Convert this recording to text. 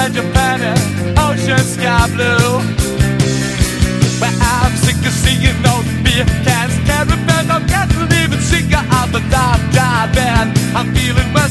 and Japan and ocean sky blue. But I'm sick of seeing those beer cans, caravans, I'm can't even sick of the dark drive, and I'm feeling